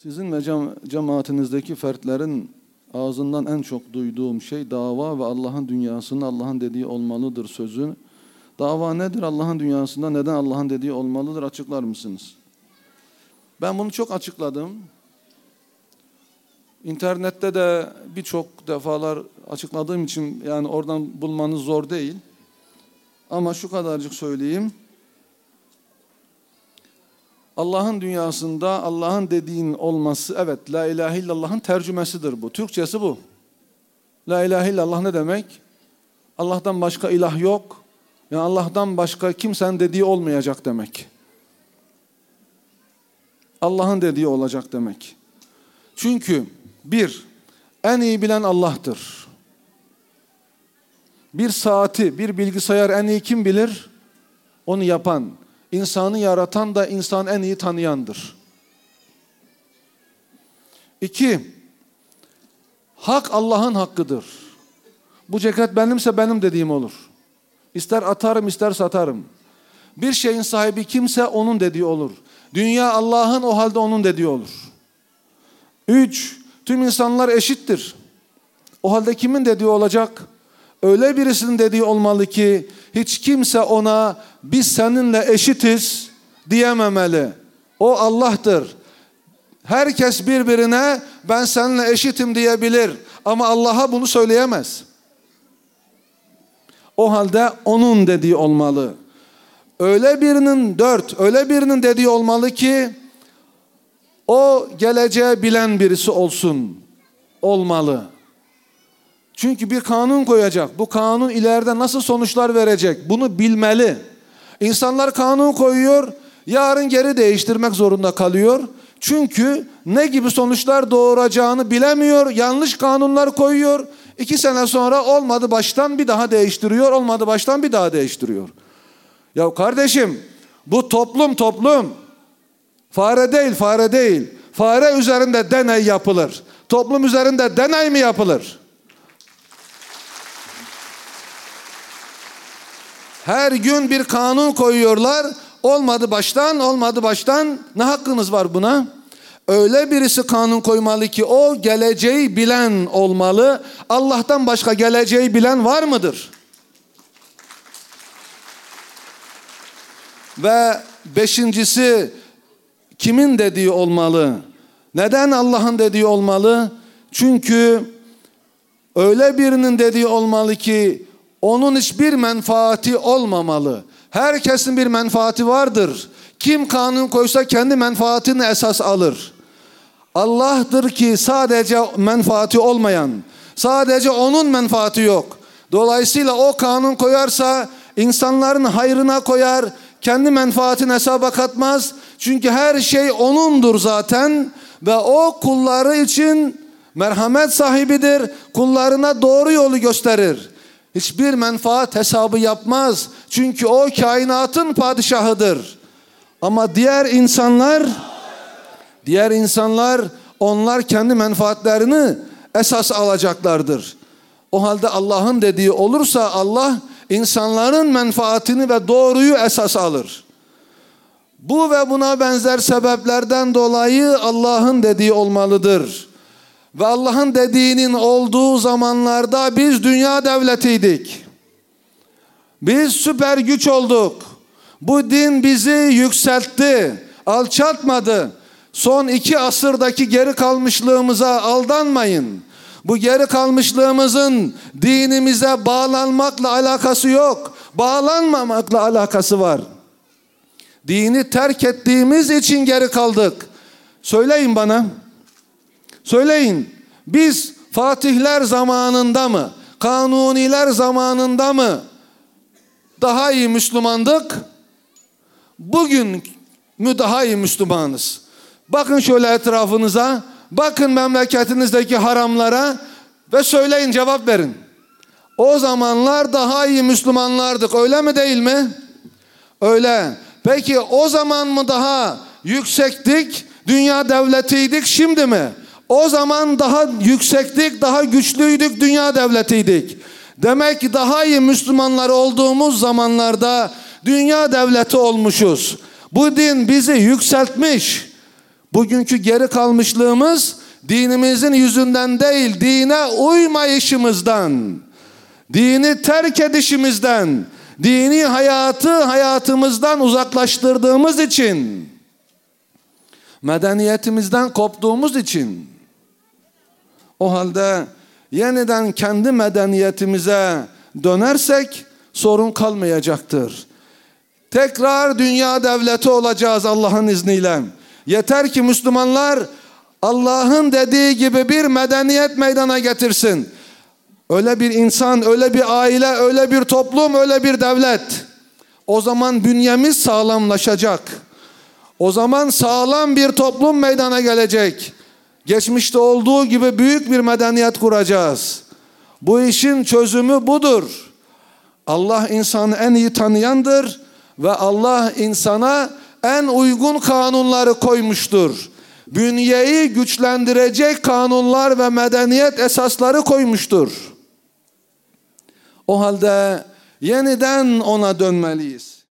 Sizin ve cemaatinizdeki fertlerin ağzından en çok duyduğum şey dava ve Allah'ın dünyasında Allah'ın dediği olmalıdır sözü. Dava nedir? Allah'ın dünyasında neden Allah'ın dediği olmalıdır? Açıklar mısınız? Ben bunu çok açıkladım. İnternette de birçok defalar açıkladığım için yani oradan bulmanız zor değil. Ama şu kadarcık söyleyeyim. Allah'ın dünyasında Allah'ın dediğin olması, evet, La ilahe illallah'ın tercümesidir bu. Türkçesi bu. La ilahe illallah ne demek? Allah'tan başka ilah yok. Yani Allah'tan başka kimsenin dediği olmayacak demek. Allah'ın dediği olacak demek. Çünkü en iyi bilen Allah'tır. Bir saati, bir bilgisayar en iyi kim bilir? Onu yapan. İnsanı yaratan da insan en iyi tanıyandır. 2. Hak Allah'ın hakkıdır. Bu ceket benimse benim dediğim olur. İster atarım ister satarım. Bir şeyin sahibi kimse onun dediği olur. Dünya Allah'ın, o halde onun dediği olur. 3. Tüm insanlar eşittir. O halde kimin dediği olacak? Öyle birisinin dediği olmalı ki hiç kimse ona biz seninle eşitiz diyememeli. O Allah'tır. Herkes birbirine ben seninle eşitim diyebilir. Ama Allah'a bunu söyleyemez. O halde onun dediği olmalı. Öyle birinin dediği olmalı ki o geleceği bilen birisi olmalı. Çünkü bir kanun koyacak. Bu kanun ileride nasıl sonuçlar verecek? Bunu bilmeli. İnsanlar kanun koyuyor, yarın geri değiştirmek zorunda kalıyor. Çünkü ne gibi sonuçlar doğuracağını bilemiyor. Yanlış kanunlar koyuyor. 2 sene sonra olmadı baştan bir daha değiştiriyor. Olmadı baştan bir daha değiştiriyor. Ya kardeşim, bu toplum. Fare değil. Fare üzerinde deney yapılır. Toplum üzerinde deney mi yapılır? Her gün bir kanun koyuyorlar. Olmadı baştan. Ne hakkınız var buna? Öyle birisi kanun koymalı ki o geleceği bilen olmalı. Allah'tan başka geleceği bilen var mıdır? Ve 5.'si kimin dediği olmalı? Neden Allah'ın dediği olmalı? Çünkü öyle birinin dediği olmalı ki onun hiçbir menfaati olmamalı. Herkesin bir menfaati vardır. Kim kanun koysa kendi menfaatini esas alır. Allah'tır ki sadece menfaati olmayan, sadece onun menfaati yok. Dolayısıyla o kanun koyarsa insanların hayrına koyar, kendi menfaatini hesaba katmaz. Çünkü her şey onundur zaten ve o kulları için merhamet sahibidir. Kullarına doğru yolu gösterir. Hiçbir menfaat hesabı yapmaz. Çünkü o kainatın padişahıdır. Ama diğer insanlar onlar kendi menfaatlerini esas alacaklardır. O halde Allah'ın dediği olursa Allah insanların menfaatini ve doğruyu esas alır. Bu ve buna benzer sebeplerden dolayı Allah'ın dediği olmalıdır. Ve Allah'ın dediğinin olduğu zamanlarda biz dünya devletiydik. Biz süper güç olduk. Bu din bizi yükseltti, alçaltmadı. Son 2 asırdaki geri kalmışlığımıza aldanmayın. Bu geri kalmışlığımızın dinimize bağlanmakla alakası yok. Bağlanmamakla alakası var. Dini terk ettiğimiz için geri kaldık. Söyleyin bana. Söyleyin. Biz Fatihler zamanında mı, Kanuniler zamanında mı daha iyi Müslümandık? Bugün mü daha iyi Müslümanız? Bakın şöyle etrafınıza, bakın memleketinizdeki haramlara ve söyleyin, cevap verin. O zamanlar daha iyi Müslümanlardık, öyle mi değil mi? Öyle. Peki o zaman mı daha yüksektik, dünya devletiydik, şimdi mi? O zaman daha yüksektik, daha güçlüydük, dünya devletiydik. Demek ki daha iyi Müslümanlar olduğumuz zamanlarda dünya devleti olmuşuz. Bu din bizi yükseltmiş. Bugünkü geri kalmışlığımız dinimizin yüzünden değil, dine uymayışımızdan, dini terk edişimizden, dini hayatımızdan uzaklaştırdığımız için, medeniyetimizden koptuğumuz için. O halde yeniden kendi medeniyetimize dönersek sorun kalmayacaktır. Tekrar dünya devleti olacağız Allah'ın izniyle. Yeter ki Müslümanlar Allah'ın dediği gibi bir medeniyet meydana getirsin. Öyle bir insan, öyle bir aile, öyle bir toplum, öyle bir devlet. O zaman bünyemiz sağlamlaşacak. O zaman sağlam bir toplum meydana gelecek. Geçmişte olduğu gibi büyük bir medeniyet kuracağız. Bu işin çözümü budur. Allah insanı en iyi tanıyandır ve Allah insana en uygun kanunları koymuştur. Bünyeyi güçlendirecek kanunlar ve medeniyet esasları koymuştur. O halde yeniden ona dönmeliyiz.